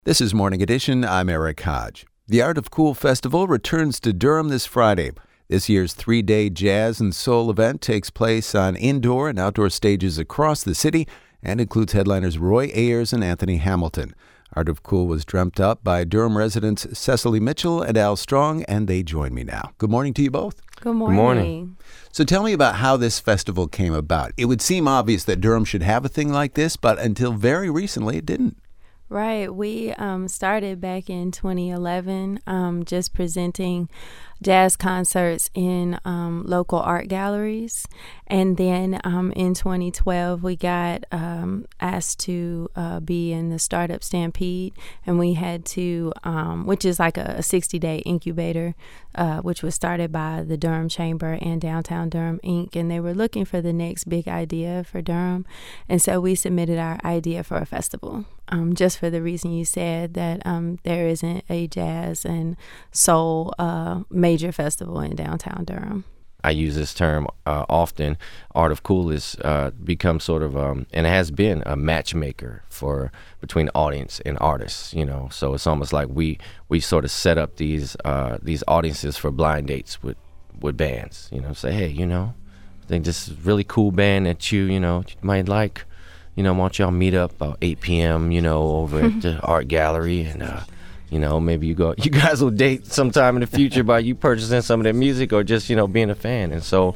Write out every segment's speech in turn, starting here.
This is Morning Edition. I'm Eric Hodge. The Art of Cool Festival returns to Durham this Friday. This year's 3-day jazz and soul event takes place on indoor and outdoor stages across the city and includes headliners Roy Ayers and Anthony Hamilton. Art of Cool was dreamt up by Durham residents Cecily Mitchell and Al Strong, and they join me now. Good morning to you both. Good morning. Good morning. So tell me about how this festival came about. It would seem obvious that Durham should have a thing like this, but until very recently it didn't. Right. We started back in 2011 just presenting jazz concerts in local art galleries. And then in 2012, we got asked to be in the Startup Stampede. And we had to, which is like a 60-day incubator, which was started by the Durham Chamber and Downtown Durham, Inc. And they were looking for the next big idea for Durham. And so we submitted our idea for a festival, just for the reason you said that there isn't a jazz and soul major festival in downtown Durham. I use this term often. Art of Cool has become sort of, and it has been a matchmaker between audience and artists. You know, so it's almost like we sort of set up these audiences for blind dates with bands. You know, say, hey, you know, I think this is a really cool band that you might like. You know, why don't y'all meet up about 8 p.m. You know, over at the art gallery and. You know, maybe you guys will date sometime in the future by you purchasing some of their music or just, being a fan. And so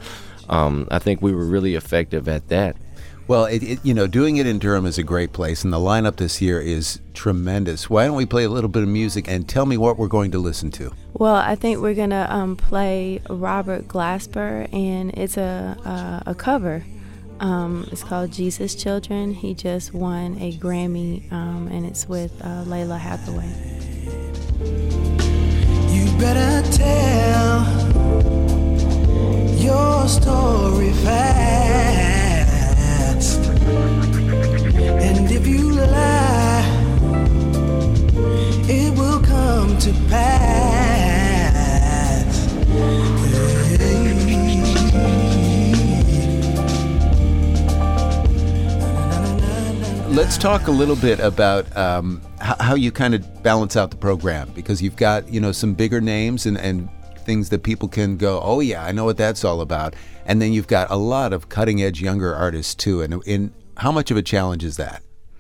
I think we were really effective at that. Well, doing it in Durham is a great place, and the lineup this year is tremendous. Why don't we play a little bit of music and tell me what we're going to listen to? Well, I think we're going to play Robert Glasper, and it's a cover. It's called Jesus Children. He just won a Grammy, and it's with Layla Hathaway. You better tell your story fast, and if you lie, it will come to pass. Let's talk a little bit about how you kind of balance out the program, because you've got, some bigger names and things that people can go, oh yeah, I know what that's all about. And then you've got a lot of cutting edge younger artists too. And how much of a challenge is that?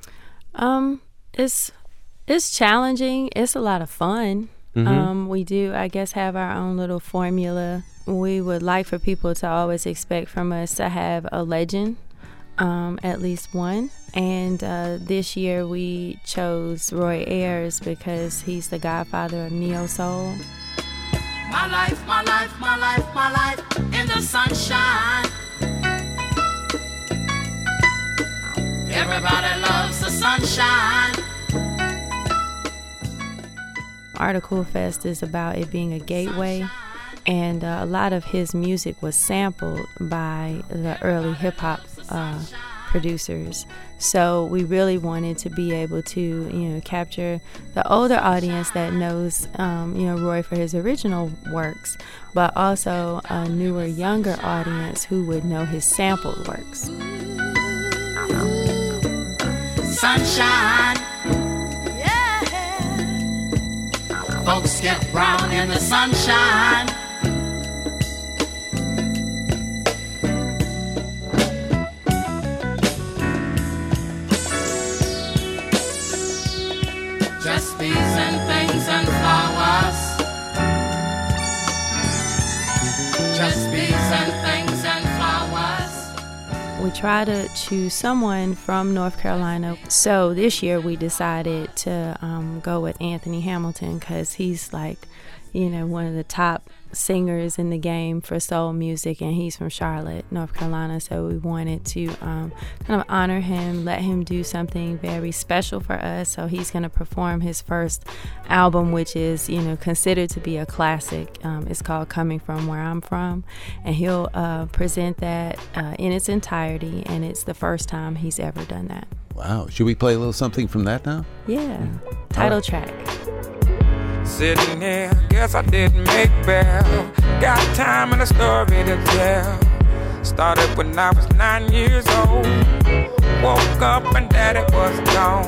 It's challenging. It's a lot of fun. Mm-hmm. We do, I guess, have our own little formula. We would like for people to always expect from us to have a legend. At least one. And this year we chose Roy Ayers because he's the godfather of neo soul. My life, my life, my life, my life in the sunshine. Everybody loves the sunshine. Art of Cool Fest is about it being a gateway. And a lot of his music was sampled by the early hip-hop producers. So we really wanted to be able to, capture the older audience that knows, Roy for his original works, but also a newer, younger audience who would know his sampled works. Sunshine. Yeah. Folks get brown in the sunshine. Just bees and things and flowers. Just bees and things and flowers. We try to choose someone from North Carolina. So this year we decided to go with Anthony Hamilton because he's like, one of the top singers in the game for soul music, and he's from Charlotte, North Carolina. So we wanted to kind of honor him, let him do something very special for us. So he's going to perform his first album, which is considered to be a classic. It's called Coming From Where I'm From, and he'll present that in its entirety, and it's the first time he's ever done that. Wow. Should we play a little something from that now? Yeah. Title track. Sitting here, guess I didn't make bail. Got time and a story to tell. Started when I was 9 years old. Woke up and daddy was gone.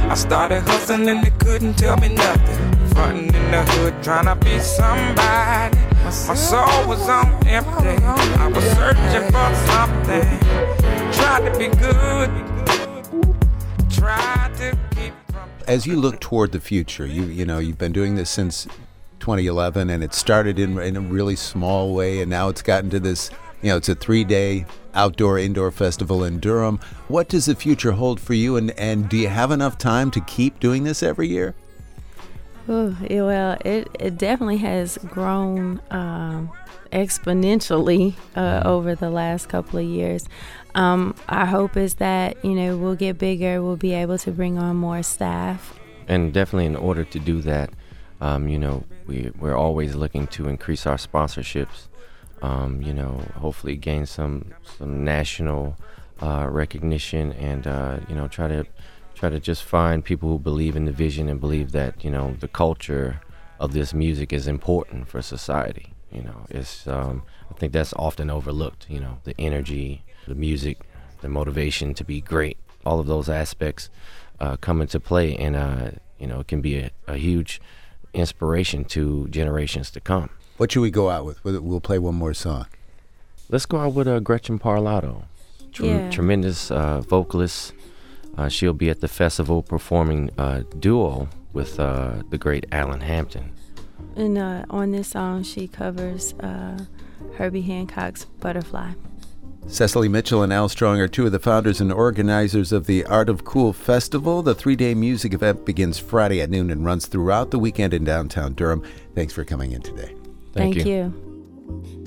I started hustling and they couldn't tell me nothing. Frontin' in the hood, tryna be somebody. My soul was on empty. I was searching for something. Tried to be good. Tried to keep from. As you look toward the future, you've been doing this since 2011, and it started in a really small way, and now it's gotten to this. It's a 3-day outdoor-indoor festival in Durham. What does the future hold for you, and do you have enough time to keep doing this every year? Well, it definitely has grown exponentially over the last couple of years. Our hope is that, we'll get bigger, we'll be able to bring on more staff. And definitely in order to do that, we're always looking to increase our sponsorships, hopefully gain some national recognition, and, try to just find people who believe in the vision and believe that, the culture of this music is important for society. It's I think that's often overlooked, the energy, the music, the motivation to be great. All of those aspects come into play, and, it can be a huge inspiration to generations to come. What should we go out with? We'll play one more song. Let's go out with Gretchen Parlato, tremendous vocalist. She'll be at the festival performing duo with the great Alan Hampton. And on this song, she covers Herbie Hancock's Butterfly. Cecily Mitchell and Al Strong are two of the founders and organizers of the Art of Cool Festival. The 3-day music event begins Friday at noon and runs throughout the weekend in downtown Durham. Thanks for coming in today. Thank you. You.